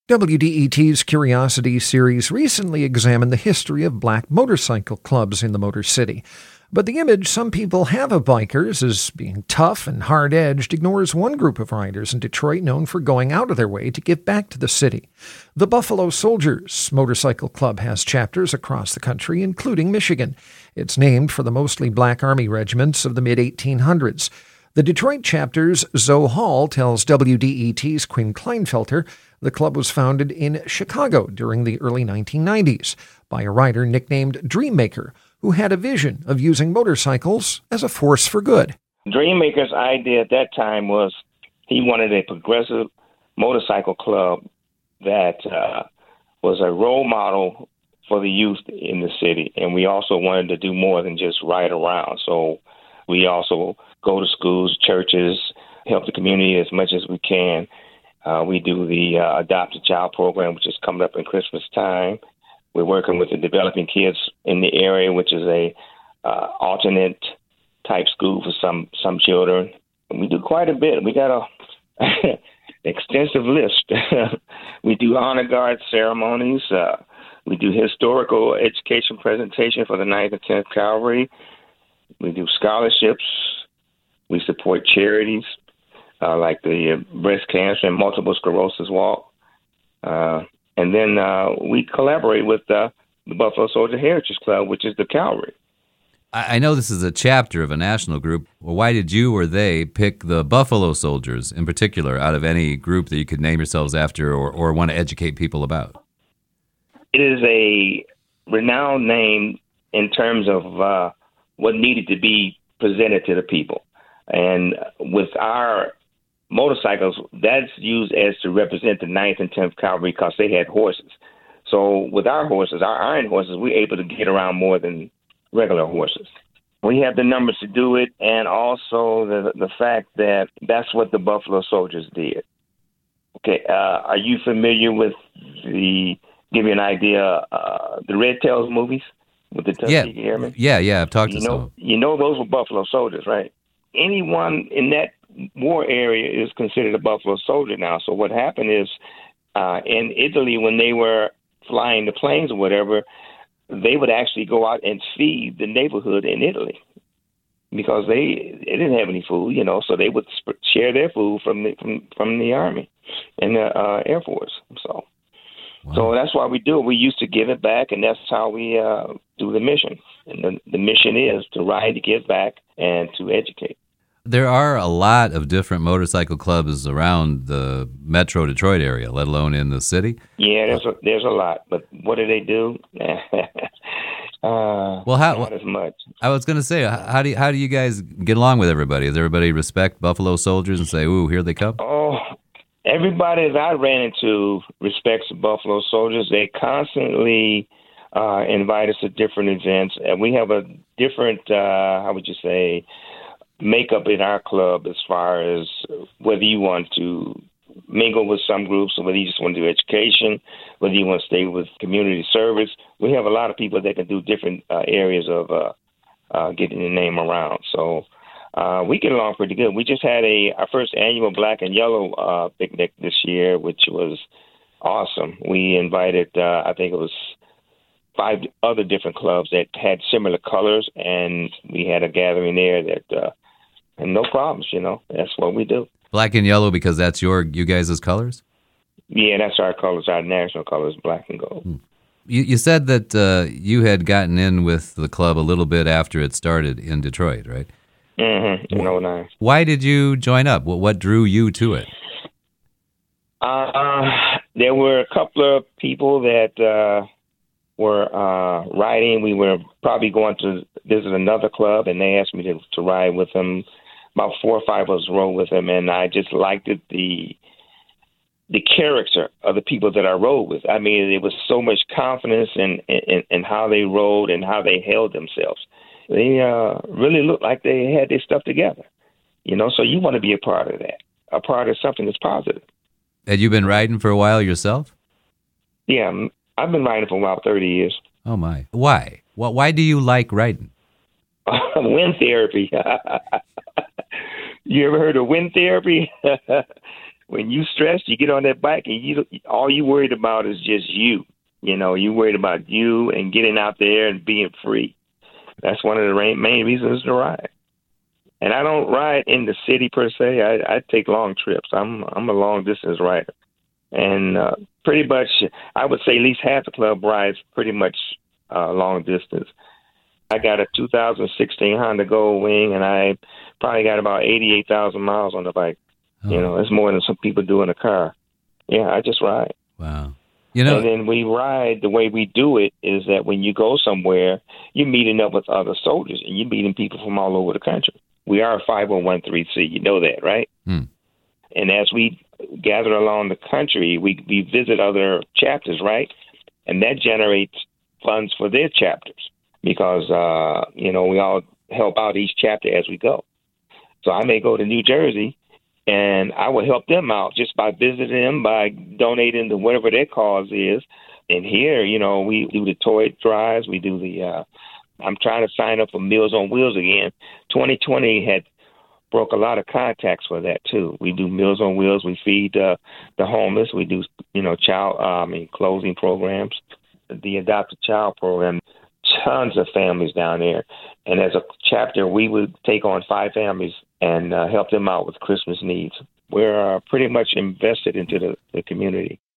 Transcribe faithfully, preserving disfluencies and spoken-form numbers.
W D E T's Curiosity series recently examined the history of black motorcycle clubs in the Motor City. But the image some people have of bikers as being tough and hard-edged ignores one group of riders in Detroit known for going out of their way to give back to the city. The Buffalo Soldiers Motorcycle Club has chapters across the country, including Michigan. It's named for the mostly black Army regiments of the mid eighteen hundreds. The Detroit chapter's Zoe Hall tells W D E T's Quinn Kleinfelter the club was founded in Chicago during the early nineteen nineties by a writer nicknamed Dreammaker, who had a vision of using motorcycles as a force for good. Dreammaker's idea at that time was he wanted a progressive motorcycle club that uh, was a role model for the youth in the city. And we also wanted to do more than just ride around. So we also go to schools, churches, help the community as much as we can. Uh, we do the uh, Adopt a Child program, which is coming up in Christmas time. We're working with the Developing Kids in the area, which is a uh, alternate type school for some, some children. And we do quite a bit. We got a extensive list. We do honor guard ceremonies. Uh, we do historical education presentation for the ninth and tenth Cavalry. We do scholarships. We support charities uh, like the uh, breast cancer and multiple sclerosis walk. Uh, and then uh, we collaborate with uh, the Buffalo Soldier Heritage Club, which is the Cavalry. I know this is a chapter of a national group. Well, why did you or they pick the Buffalo Soldiers in particular out of any group that you could name yourselves after or, or want to educate people about? It is a renowned name in terms of uh, what needed to be presented to the people. And with our motorcycles, that's used as to represent the ninth and tenth Cavalry because they had horses. So with our horses, our iron horses, we're able to get around more than regular horses. We have the numbers to do it, and also the the fact that that's what the Buffalo Soldiers did. Okay, uh, are you familiar with the, give you an idea, uh, the Red Tails movies with the Tuskegee yeah. Airmen? Yeah, yeah, I've talked you to know, some. You know those were Buffalo Soldiers, right? Anyone in that war area is considered a Buffalo Soldier now. So what happened is uh, in Italy, when they were flying the planes or whatever, they would actually go out and feed the neighborhood in Italy because they, they didn't have any food, you know, so they would sp- share their food from the from, from the Army and the uh, Air Force. So wow. so that's why we do it. We used to give it back, and that's how we uh, do the mission. And the, the mission is to ride, to give back, and to educate. There are a lot of different motorcycle clubs around the Metro Detroit area, let alone in the city. Yeah, there's a, there's a lot, but what do they do? uh, well, how, not as much. I was going to say, how do you, how do you guys get along with everybody? Does everybody respect Buffalo Soldiers and say, "Ooh, here they come"? Oh, everybody that I ran into respects the Buffalo Soldiers. They constantly uh, invite us to different events, and we have a different, uh, how would you say, makeup in our club as far as whether you want to mingle with some groups or whether you just want to do education, whether you want to stay with community service. We have a lot of people that can do different uh, areas of uh, uh, getting the name around. So uh, we get along pretty good. We just had a our first annual Black and Yellow uh, picnic this year, which was awesome. We invited, uh, I think it was five other different clubs that had similar colors, and we had a gathering there that uh, and no problems, you know. That's what we do. Black and yellow because that's your you guys' colors? Yeah, that's our colors. Our national colors, black and gold. Hmm. You, you said that uh, you had gotten in with the club a little bit after it started in Detroit, right? Mm-hmm. In oh nine. Why did you join up? What, what drew you to it? Uh, there were a couple of people that uh, were uh, riding. We were probably going to visit another club, and they asked me to, to ride with them. About four or five of us rode with them, and I just liked it, the the character of the people that I rode with. I mean, it was so much confidence in, in, in how they rode and how they held themselves. They uh, really looked like they had their stuff together, you know, so you want to be a part of that, a part of something that's positive. Had you been riding for a while yourself? Yeah, I've been riding for about thirty years. Oh, my. Why? Why do you like riding? Wind therapy. You ever heard of wind therapy? when you stressed, you get on that bike and you all you worried about is just you. You know, you worried about you and getting out there and being free. That's one of the main, main reasons to ride. And I don't ride in the city per se. I, I take long trips. I'm I'm a long distance rider, and uh, pretty much I would say at least half the club rides pretty much uh, long distance. I got a two thousand sixteen Honda Gold Wing, and I probably got about eighty-eight thousand miles on the bike. Oh. You know, it's more than some people do in a car. Yeah, I just ride. Wow. You know, and then we ride, the way we do it is that when you go somewhere, you're meeting up with other soldiers, and you're meeting people from all over the country. We are a five oh one c three. You know that, right? Hmm. And as we gather along the country, we, we visit other chapters, right? And that generates funds for their chapters because, uh, you know, we all help out each chapter as we go. So I may go to New Jersey, and I will help them out just by visiting them, by donating to whatever their cause is. And here, you know, we do the toy drives. We do the, uh, I'm trying to sign up for Meals on Wheels again. twenty twenty had broke a lot of contacts for that, too. We do Meals on Wheels. We feed uh, the homeless. We do, you know, child, uh, I mean, clothing programs, the Adopt a Child program. Tons of families down there. And as a chapter, we would take on five families and uh, help them out with Christmas needs. We're uh, pretty much invested into the, the community.